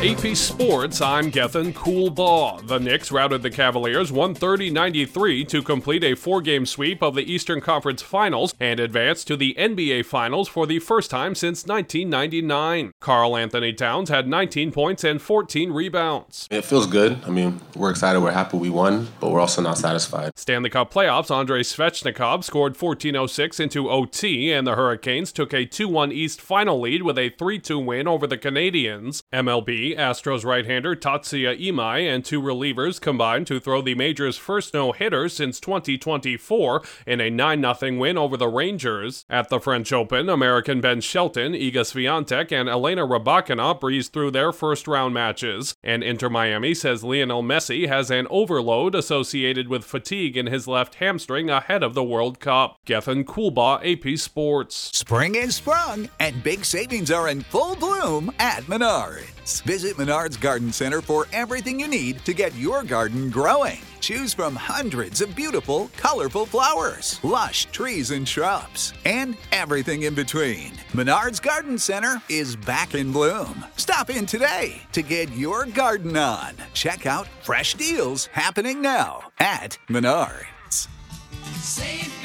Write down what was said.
AP Sports, I'm Gethin Coolbaugh. The Knicks routed the Cavaliers 130-93 to complete a four-game sweep of the Eastern Conference Finals and advance to the NBA Finals for the first time since 1999. Karl Anthony Towns had 19 points and 14 rebounds. It feels good. We're excited, we're happy we won, but we're also not satisfied. Stanley Cup playoffs, Andrei Svechnikov scored 14:06 into OT, and the Hurricanes took a 2-1 East final lead with a 3-2 win over the Canadiens. MLB, Astros right-hander Tatsuya Imai and two relievers combined to throw the major's first no-hitter since 2024 in a 9-0 win over the Rangers. At the French Open, American Ben Shelton, Iga Swiatek, and Elena Rybakina breezed through their first-round matches. And Inter Miami says Lionel Messi has an overload associated with fatigue in his left hamstring ahead of the World Cup. Gethin Coolbaugh, AP Sports. Spring is sprung, and big savings are in full bloom at Menards. Visit Menards Garden Center for everything you need to get your garden growing. Choose from hundreds of beautiful, colorful flowers, lush trees and shrubs, and everything in between. Menards Garden Center is back in bloom. Stop in today to get your garden on. Check out fresh deals happening now at Menards. Save